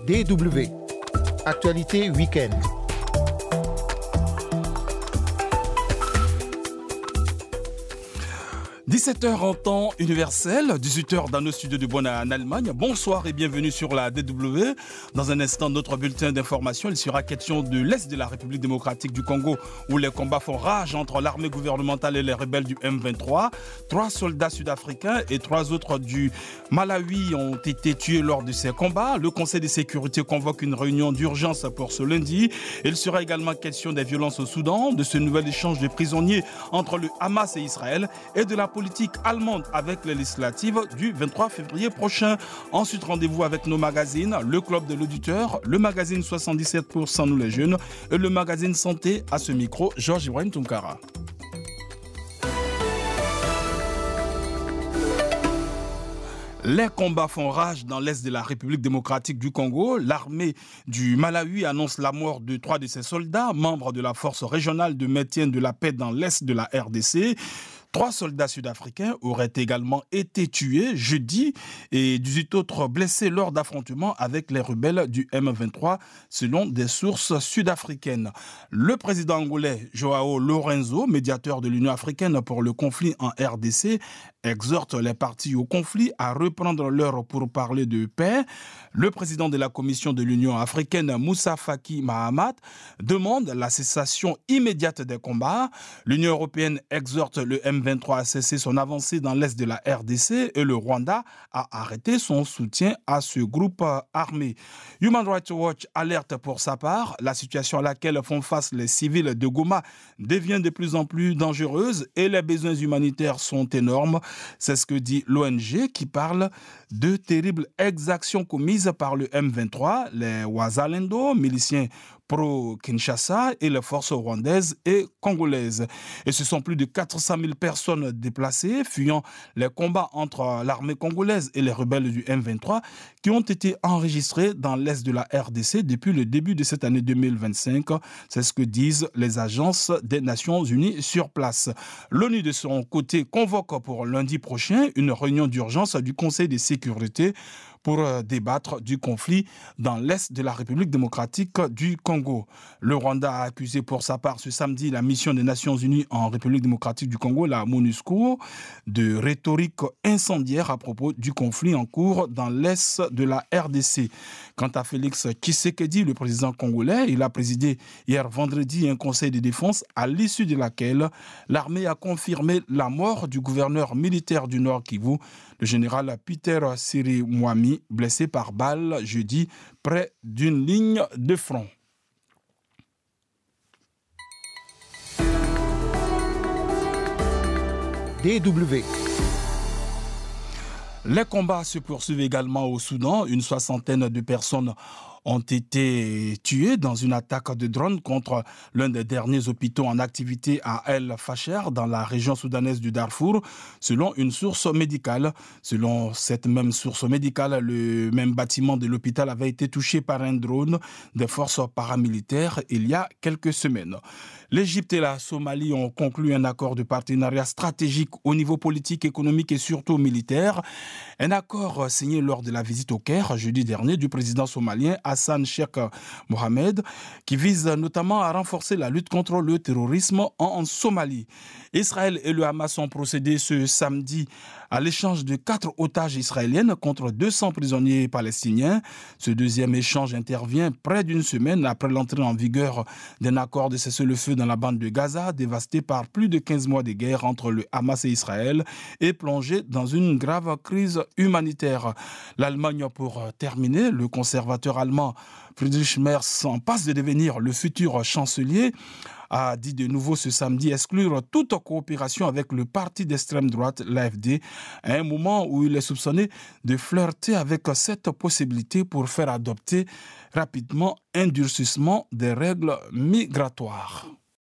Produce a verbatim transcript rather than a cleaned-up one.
D W. Actualité week-end. dix-sept heures en temps universel, dix-huit heures dans nos studios de Bonn en Allemagne. Bonsoir et bienvenue sur la D W. Dans un instant, notre bulletin d'information, il sera question de l'Est de la République démocratique du Congo où les combats font rage entre l'armée gouvernementale et les rebelles du M vingt-trois. Trois soldats sud-africains et trois autres du Malawi ont été tués lors de ces combats. Le Conseil de sécurité convoque une réunion d'urgence pour ce lundi. Il sera également question des violences au Soudan, de ce nouvel échange de prisonniers entre le Hamas et Israël et de la politique allemande avec les législatives du vingt-trois février prochain. Ensuite, rendez-vous avec nos magazines, le Club de l'auditeur, le magazine soixante-dix-sept pour cent nous les jeunes et le magazine Santé. À ce micro, Georges Ibrahim Tunkara. Les combats font rage dans l'Est de la République démocratique du Congo. L'armée du Malawi annonce la mort de trois de ses soldats, membres de la force régionale de maintien de la paix dans l'Est de la R D C. Trois soldats sud-africains auraient également été tués jeudi et dix-huit autres blessés lors d'affrontements avec les rebelles du M vingt-trois, selon des sources sud-africaines. Le président angolais João Lourenço, médiateur de l'Union africaine pour le conflit en R D C, exhorte les parties au conflit à reprendre leur pourparlers de paix. Le président de la Commission de l'Union africaine, Moussa Faki Mahamat, demande la cessation immédiate des combats. L'Union européenne exhorte le M vingt-trois a cessé son avancée dans l'Est de la R D C et le Rwanda a arrêté son soutien à ce groupe armé. Human Rights Watch alerte pour sa part, la situation à laquelle font face les civils de Goma devient de plus en plus dangereuse et les besoins humanitaires sont énormes. C'est ce que dit l'O N G qui parle de terribles exactions commises par le M vingt-trois, les Wazalendo, miliciens pro-Kinshasa et les forces rwandaises et congolaises. Et ce sont plus de quatre cent mille personnes déplacées, fuyant les combats entre l'armée congolaise et les rebelles du M vingt-trois, qui ont été enregistrés dans l'Est de la R D C depuis le début de cette année deux mille vingt-cinq. C'est ce que disent les agences des Nations Unies sur place. L'ONU, de son côté, convoque pour lundi prochain une réunion d'urgence du Conseil de sécurité pour débattre du conflit dans l'Est de la République démocratique du Congo. Le Rwanda a accusé pour sa part ce samedi la mission des Nations Unies en République démocratique du Congo, la MONUSCO, de rhétorique incendiaire à propos du conflit en cours dans l'Est de la R D C. Quant à Félix Tshisekedi, le président congolais, il a présidé hier vendredi un conseil de défense à l'issue de laquelle l'armée a confirmé la mort du gouverneur militaire du Nord Kivu, le général Peter Sirimwami, blessé par balle jeudi près d'une ligne de front. D W. Les combats se poursuivent également au Soudan. Une soixantaine de personnes ont été tués dans une attaque de drone contre l'un des derniers hôpitaux en activité à El Fasher, dans la région soudanaise du Darfour, selon une source médicale. Selon cette même source médicale, le même bâtiment de l'hôpital avait été touché par un drone des forces paramilitaires il y a quelques semaines. L'Égypte et la Somalie ont conclu un accord de partenariat stratégique au niveau politique, économique et surtout militaire. Un accord signé lors de la visite au Caire jeudi dernier du président somalien Hassan Sheikh Mohamed, qui vise notamment à renforcer la lutte contre le terrorisme en Somalie. Israël et le Hamas ont procédé ce samedi à l'échange de quatre otages israéliennes contre deux cents prisonniers palestiniens. Ce deuxième échange intervient près d'une semaine après l'entrée en vigueur d'un accord de cessez-le-feu dans la bande de Gaza, dévastée par plus de quinze mois de guerre entre le Hamas et Israël et plongée dans une grave crise humanitaire. L'Allemagne, pour terminer, le conservateur allemand Friedrich Merz, en passe de devenir le futur chancelier, a dit de nouveau ce samedi exclure toute coopération avec le parti d'extrême droite, l'A F D, à un moment où il est soupçonné de flirter avec cette possibilité pour faire adopter rapidement un durcissement des règles migratoires.